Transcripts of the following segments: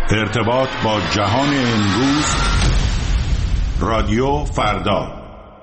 ارتباط با جهان امروز، رادیو فردا.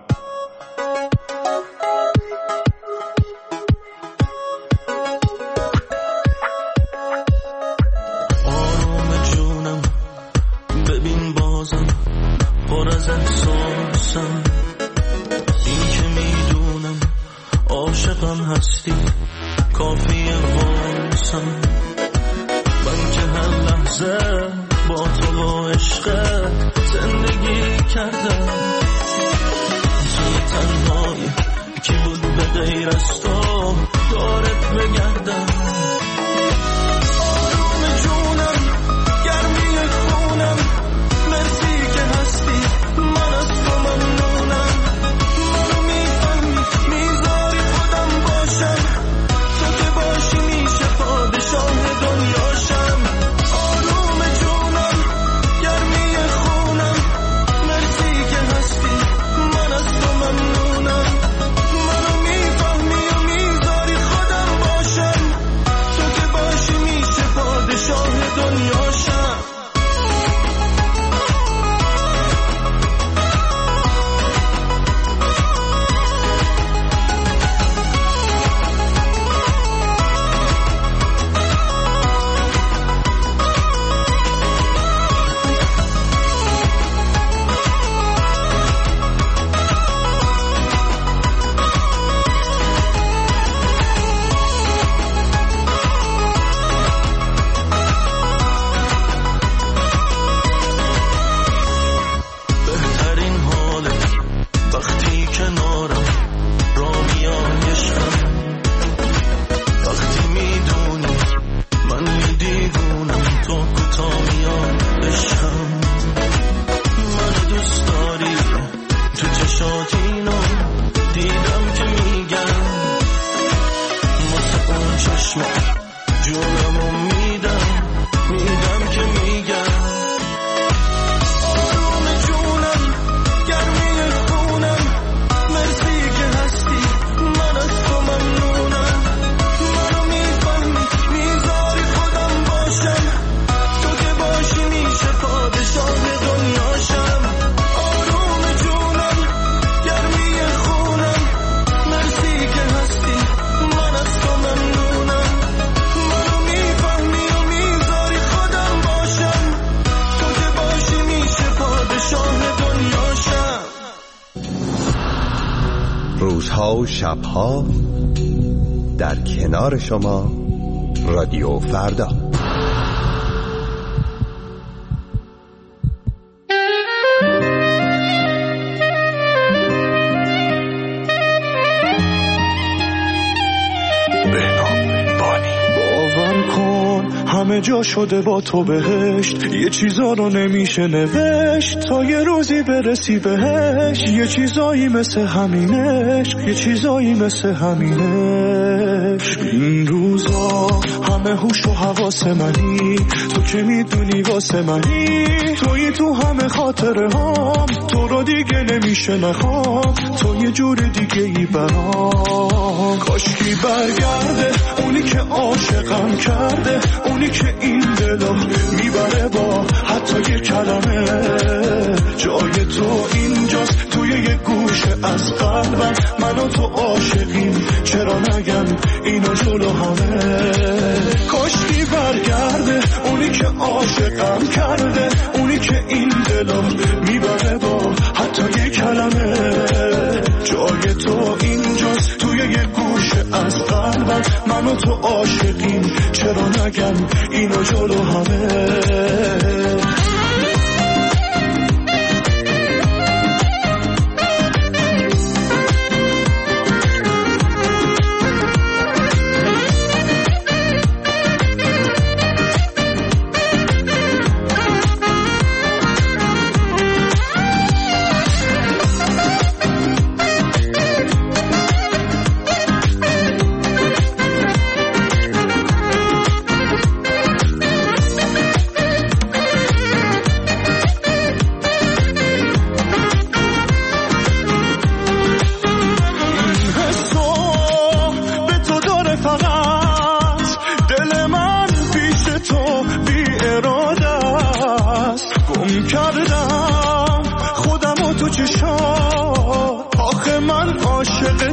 آروم جونم ببین بازم پر از احساسم، این که میدونم عاشقم هستی کافیه واسم. من که هر لحظه با تو و عشقت زندگی کردم، توی تنهایی کی بود به غیر از تو دارت بگردم. آروم جونم گرمی خونم، مرسی که هستی من از تو ممنونم. منو میفهمی میذاری خودم باشم، تو که باشی میشه پادشاه دنیاشم. آروم جونم گرمی خونم، مرسی که هستی من از تو ممنونم. منو میفهمی و میذاری خودم باشم، تو که باشی میشه پادشاه دنیاشم. روزها و شبها در کنار شما، رادیو فردا. همه جا شده با تو بهشت، یه چیزا رو نمیشه نوشت تا یه روزی برسی بهش. یه چیزایی مثل همینش، یه چیزایی مثل همینش. این روزا همه هوش و حواس منی، تو که میدونی واسه منی، تویی تو همه خاطره هام، تو رو دیگه نمیشه نخوام، تو یه جور دیگه ای برام. کاشکی برگرده اونی که عاشقم کرده، اونی که این دلو میبره با حتی یه کلمه. جای تو اینجاست توی یه گوشه از قلبم، من و تو عاشقیم چرا نگم اینو جلو همه. کاشکی برگرده اونی که عاشقم کرده، اونی که این دلو میبره با حتی یه کلمه. جای تو اینجاست توی یه گوشه از قلبم، من و تو عاشقیم چرا نگم اینو جلو همه.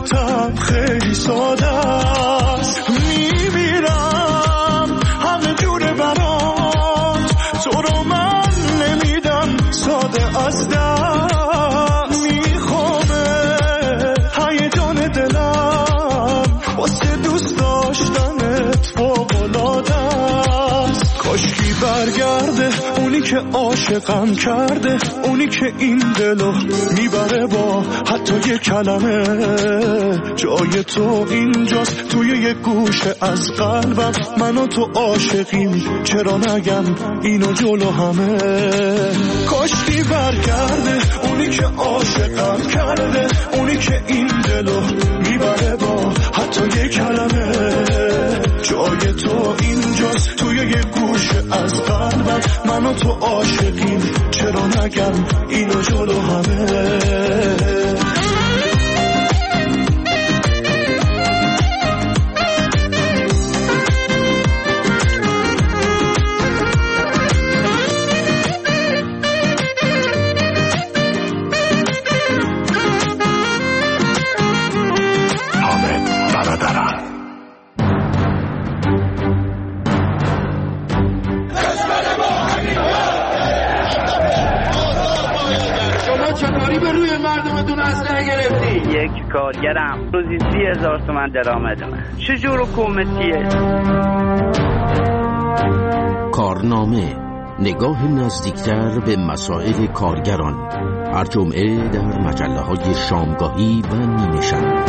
محبتم خیلی ساده است، میمیرم همه جوره برات، تو رو من نمیدم ساده از دست، میخوامه هیجان دلم واسه دوست داشتنت فوق‌العاده است. کاشکی برگرده اونی که عاشقم کرده، اونی که این دلو میبره با حتی یه کلمه، جای تو اینجاست توی یه گوشه از قلبم، من و تو عاشقیم چرا نگم اینو جلو همه. کاشکی برگرده اونی که عاشقم کرده، اونی که این دلو میبره با حتی یه کلمه، جای تو اینجاست توی یه گوشه از قلبم، من و تو عاشقیم چرا نگم اینو جلو همه. یک کارگرم روزی 30,000 تومان درآمد من، چجور حکومتیه؟ کارنامه، نگاه نزدیکتر به مسائل کارگران، هر جمعه در مجله‌های شامگاهی و نیمه شب.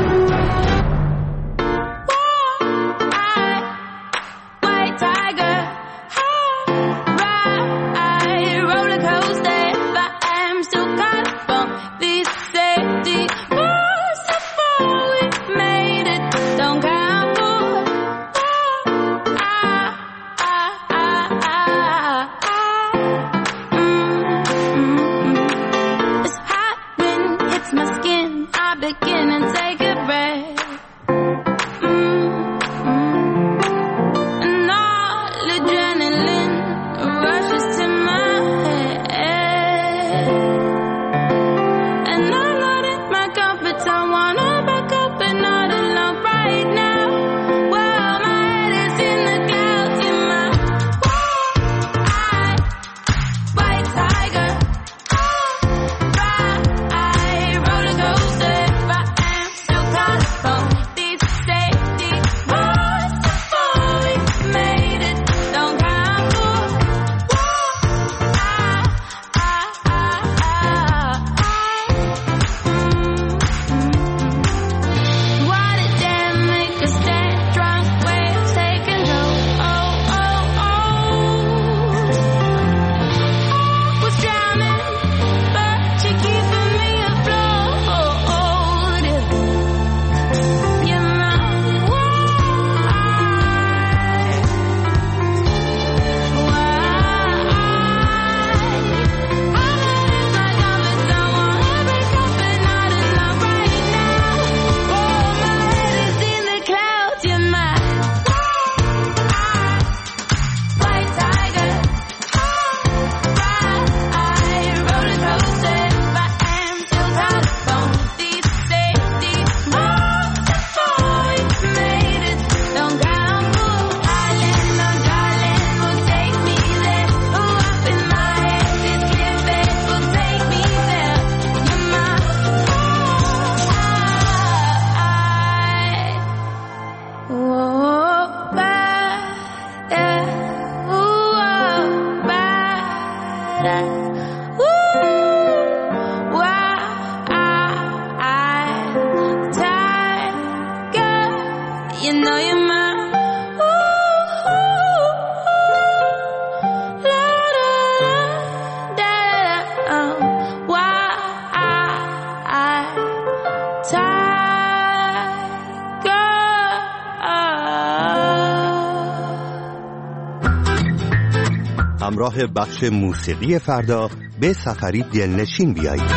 همراه بخش موسیقی فردا به سفری دلنشین بیایید.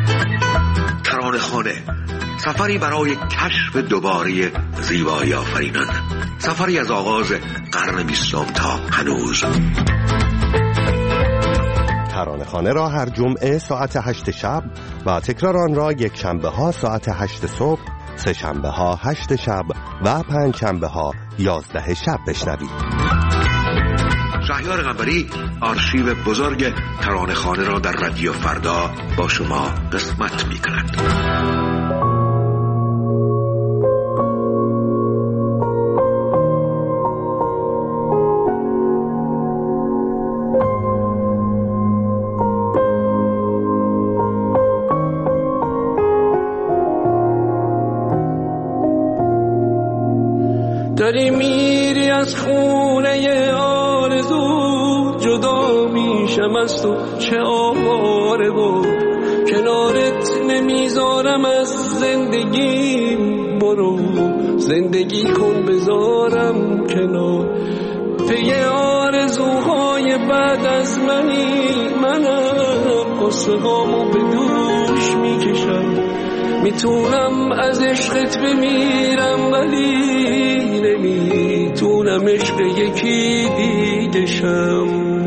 ترانه‌خانه، سفری برای کشف دوباره زیبایی آفرینان، سفری از آغاز قرن 20 تا هنوز. ترانه‌خانه را هر جمعه ساعت 8 شب و تکرار آن را یک شنبه ها ساعت 8 صبح سه شنبه ها 8 شب و 5 شنبه ها 11 شب بشنوید. شهریار قنبری آرشیو بزرگ ترانه‌خوانه را در رادیو فردا با شما قسمت می‌کند. داری میری از خونه آرزو، جدا میشم از تو چه آواره بود، کنارت نمیذارم از زندگی، برو زندگی کن بذارم کنار، پی آرزوهای بعد از منم قصه هامو به دوش میکشم، میتونم از عشقت بمیرم ولی نمیتونم عشق یکی دیگه شم،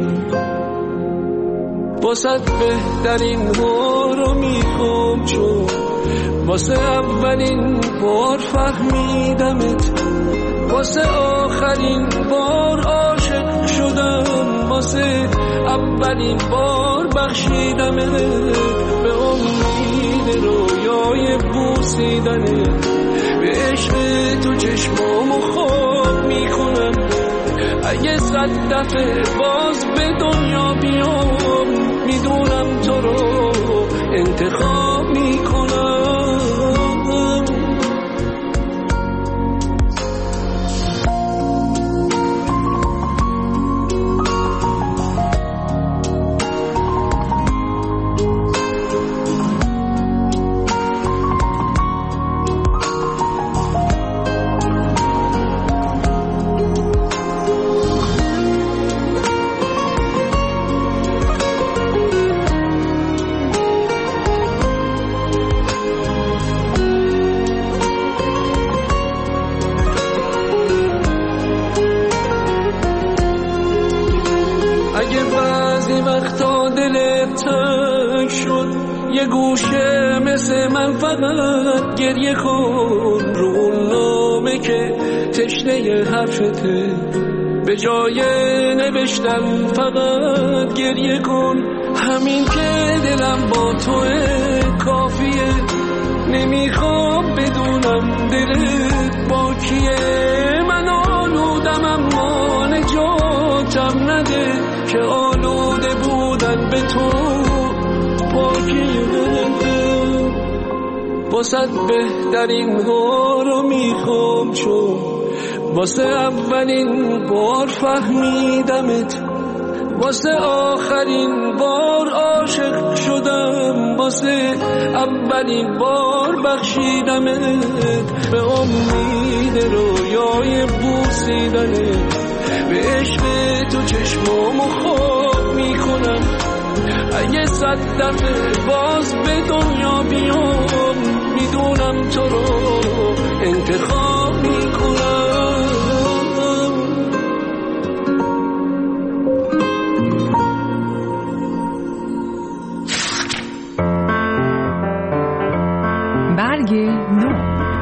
واسه بهترین ها رو میخوام چون واسه اولین بار فهمیدمت، واسه آخرین بار عاشق شدم، واسه اولین بار بخشیدمت، به امید رویای بوسیدنت، به عشق تو چشمامو خواب میکنم، اگه 100 دفعه باز به دنیا بیام، میدونم تو رو انتخاب میکنم. یه گوشه مثل من فقط گریه کن، رو اون نامه که تشنه حرفته، به جای نوشتن فقط گریه کن، همین که دلم با توه کافیه، نمیخوام بدونم دلت با کیه، من آلودم اما نجاتم نده، که آلوده بودن به تو واسه بهترین ها رو میخوام چون واسه اولین بار فهمیدمت، واسه آخرین بار عاشق شدم، واسه اولین بار بخشیدمت، به امید رویای بوسیدنت، به عشق تو چشمامو خواب میکنم، اگه 100 دفعه باز به دنیا بیام، میدونم تو رو انتخاب میکنم. برگ نو.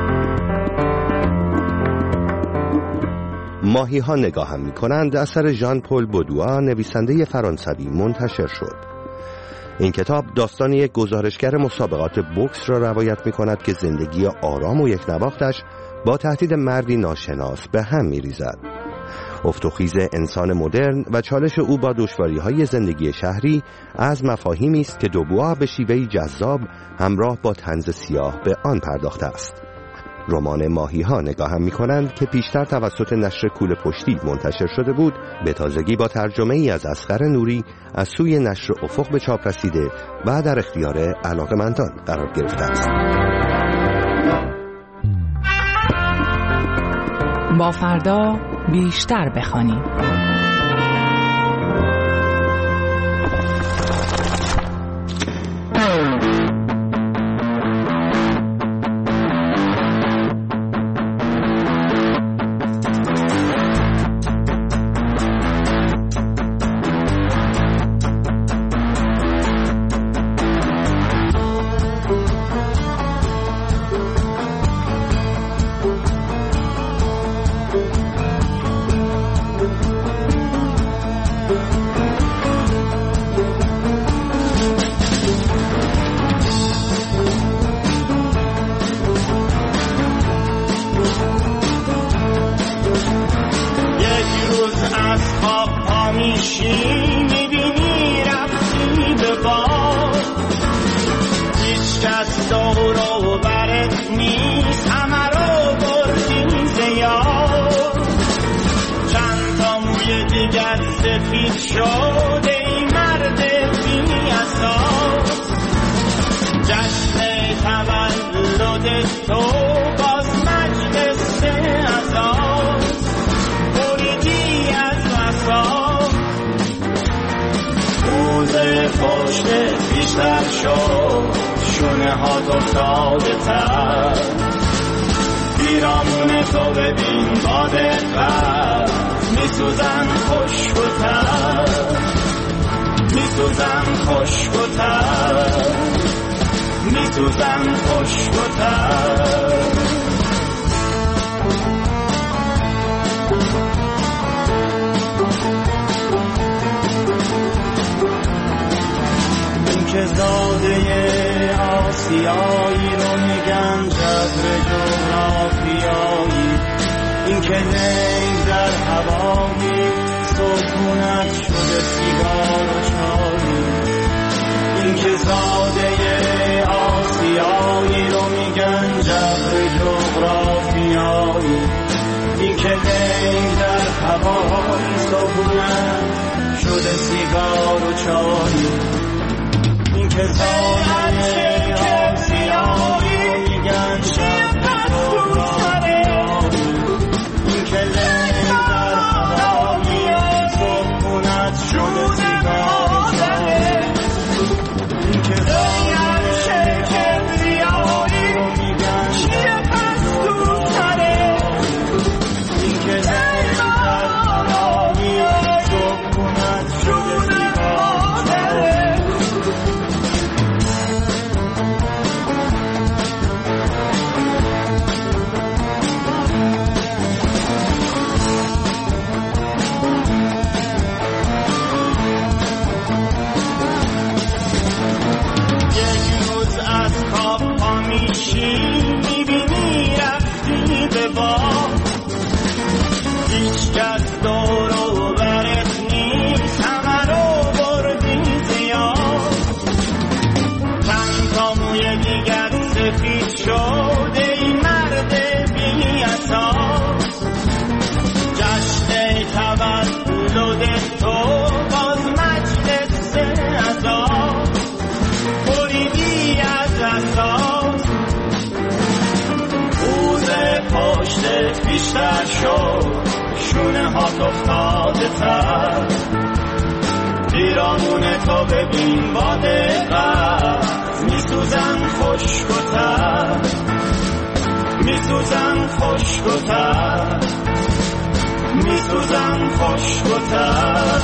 ماهی ها نگاهم می کنند اثر ژان پل بودوا نویسنده فرانسوی منتشر شد. این کتاب داستان یک گزارشگر مسابقات بوکس را روایت می کند که زندگی آرام و یک نواختش با تهدید مردی ناشناس به هم می ریزد. افت و خیز انسان مدرن و چالش او با دشواری‌های زندگی شهری از مفاهیمی است که دوبوا به شیوهی جذاب همراه با طنز سیاه به آن پرداخته است. رمان ماهی ها نگاهم می کنند که پیشتر توسط نشر کوله پشتی منتشر شده بود، به تازگی با ترجمه ای از اصغر نوری از سوی نشر افق به چاپ رسیده و در اختیار علاقه‌مندان قرار گرفته است. با فردا بیشتر بخوانیم. میشی میبینی رفتی به باد، هیچ کس دور و برت نیست، همه رو بردی زیاد. چند تا موی دیگر سفید شده ای مرد بی اساس، جشن تولد تو باز مجلس عزاست، بریدی از وساط روز پشت بیشتر شد، شونه ها افتاده تر، پیرامون تو ببین با دقت، میسوزن خشک‌تر، میسوزن خشک‌تر، میسوزن خشک‌تر. این که زاده آسیایی رو میگن جبر جغرافیایی، این که نی در هوایی سکونت شده سیگار و چایی، این که زاده آسیایی رو میگن جبر جغرافیایی، این که نی در هوایی سکونت شده سیگار و چایی، این که زاده آسیایی رو میگن جبر جغرافیایی، این که نی در هوایی سکونت شده سیگار و چایی، این که زاده آسیایی رو میگن جبر جغرافیایی، این که نی در هوایی سکونت شده سیگار و چایی. میبینی رفتی به باد، هیچ کس دور و برت نیست، همه رو بردی زیاد. چند تا موی دیگر سفید شده ای مرد بی اساس، جشن تولد تو باز مجلس عزاست، بریدی از اساس روز پشت بیشتر شد، شونه ها افتاده تر، پیرامون تو ببین با دقت، میسوزن خشک‌تر، میسوزن خشک‌تر، میسوزن خشک‌تر.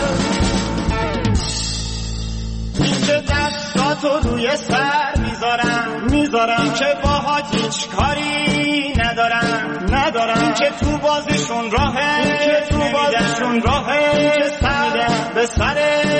اینجا دستاتو روی سر میذارم این که باهات هیچ کاری ندارم این که تو بازشون راهه، این که تو بازشون راهه، این که سر به سر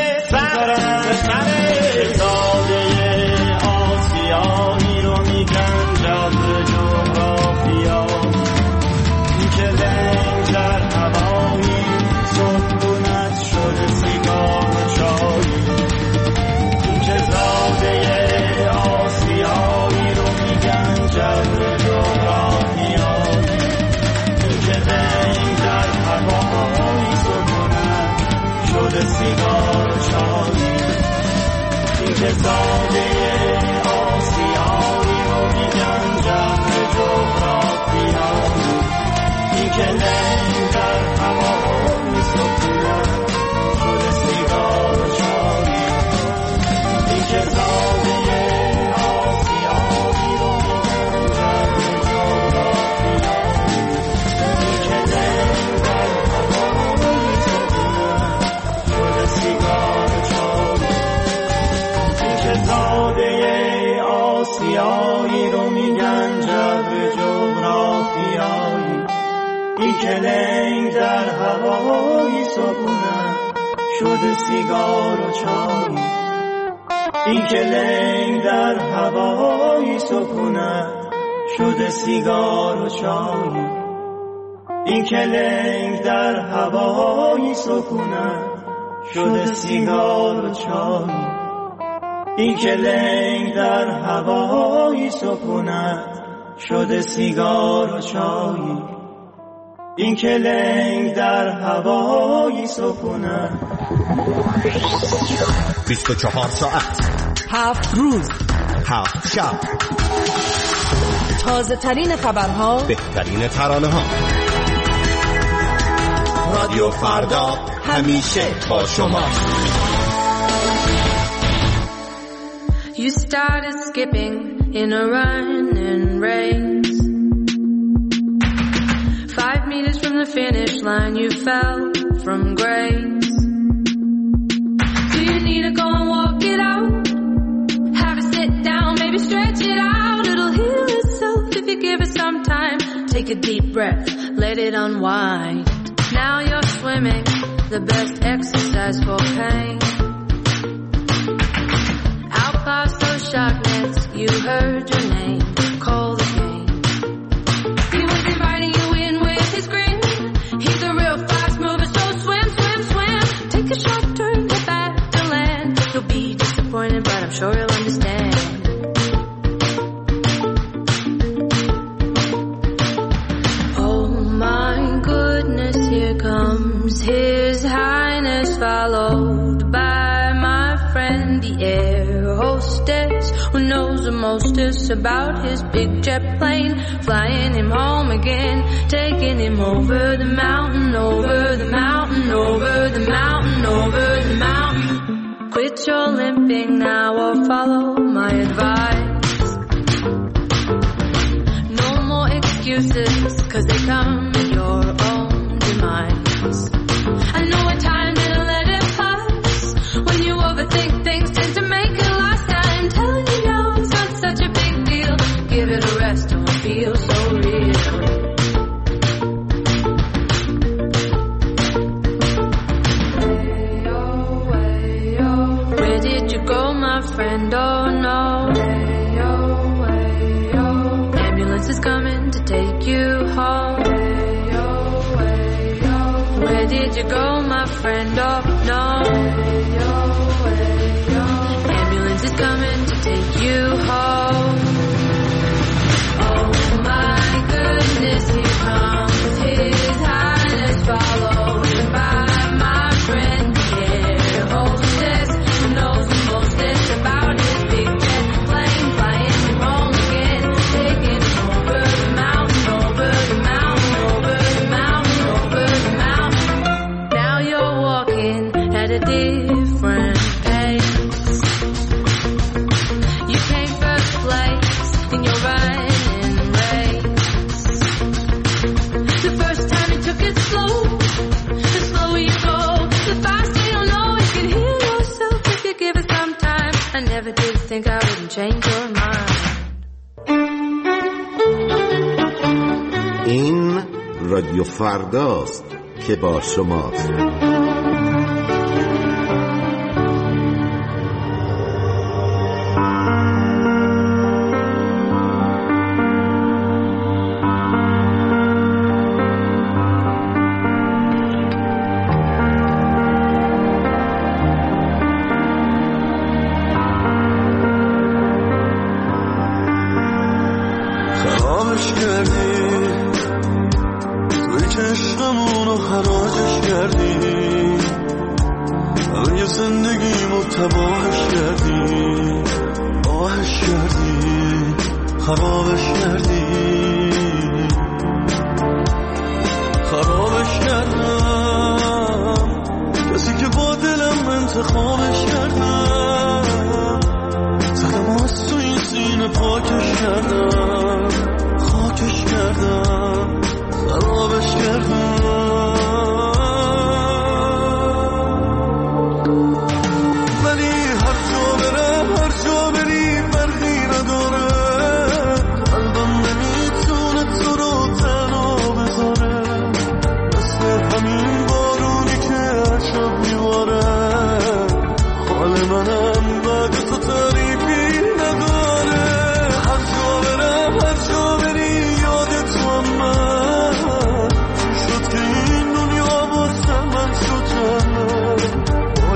زاده آسیایی رو میگن جبر جغرافیایی، این که لنگ در هوایی سکونت شده سیگار و چایی، این که زاده آسیایی رو میگن جبر جغرافیایی، این که لنگ در هوایی سکونت شده سیگار و چایی، این که زاده آسیایی رو میگن جبر جغرافیایی، این که لنگ در هوایی سکونت شده سیگار و چایی، این که زاده آسیایی رو میگن جبر جغرافیایی، این که لنگ در هوایی سکونت شده سیگار و چایی، این که زاده آسیایی رو میگن جبر جغرافیایی، این که لنگ در هوایی سکونت شده سیگار و چایی، این که لنگ در هوایی سکونت شده سیگار و چایی، این که لنگ در هوایی سکونت شده سیگار و چای، این که لنگ در هوایی سکونت شده سیگار و چای، این که لنگ در هوایی سکونت. 24 ساعت، 7 روز، 7 شب، تازه ترین خبرها، بهترین ترانه ها. رادیو فردا همیشه با شما. You started skipping in a running race. 5 meters from the finish line you fell from grace. Do you need to go and walk it out? Have a sit down, maybe stretch it out. It'll heal itself if you give it some time. Take a deep breath, let it unwind. Now you're swimming, the best exercise for pain. Out past those shark nets, you heard your name, call the game. He was inviting you in with his grin. He's a real fast mover, so swim, swim, swim. Take a sharp turn, get back to land. You'll be disappointed, but I'm sure you'll understand. Oh my goodness, here comes His Highness, followed by my friend, the air hostess, who knows the mostest about his big jet plane, flying him home again, taking him over the mountain, over the mountain, over the mountain, over the mountain. Quit your limping now or follow my advice. No more excuses, 'cause they come at your own demise. I know a time didn't let it pass. When you overthink things, tend to make it last. I'm telling you now, it's not such a big deal. Give it a rest, don't feel so real. Where did you go, my friend? Oh no. Ambulance is coming to take you home. Where did you go, my friend? Oh no. Ambulance is coming to take you home. Oh my goodness, here comes His Highness, followed by my friend, the air hostess, who knows the mostest about his big jet plane, flying him home again, taking him over the mountain, over the mountain, over the mountain, over the mountain. Now you're walking at a different pace. You came first place in your running race. The first time you took it slow, the slower you go, the faster you'll know you can heal yourself if you give it some time. I never did think I wouldn't change your mind. این رادیو فرداست که با شماست. خرابش کردی، توی که عشقمونو حراجش کردی، همه زندگیمو تباهش کردی، آهش کردی، خرابش کردی، خرابش کردم، کسی که با دلم انتخابش کردم، زدم از تو این سینه پاکش کردم، خاکش کردم، خرابش کردم. ولی هر جا برم، هر جا بری فرقی نداره، قلبم نمیتونه تو رو تنها بذاره، مثل همین بارونی که هر شب میباره، حال منم بعد تو تعریفی نداره. هر جا برم، هر جا بری یاد تو هم من، چی شد که این دنیا واسه من شد جنت،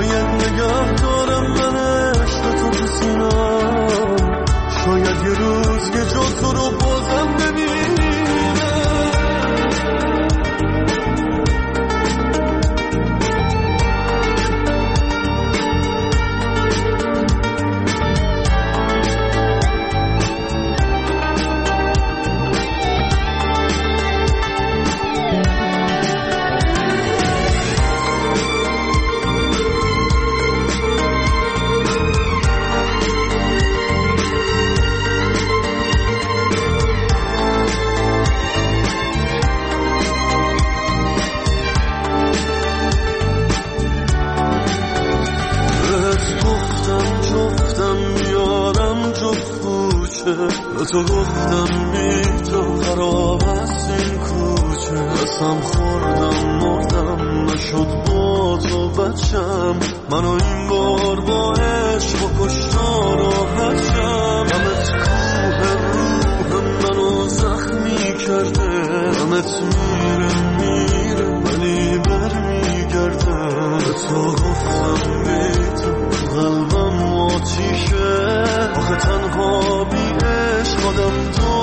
به تو گفتم بی تو خراب است این کوچه قسم خوردم مردم نشد با تو بچم منو این بار با عشق و کشتار راحت شم همت کوه روح منو زخمی کرده همت میره ولی برمیگرده به تو گفتم بی تو قلبم آتیشه آخه تنها بی عشق آدم تو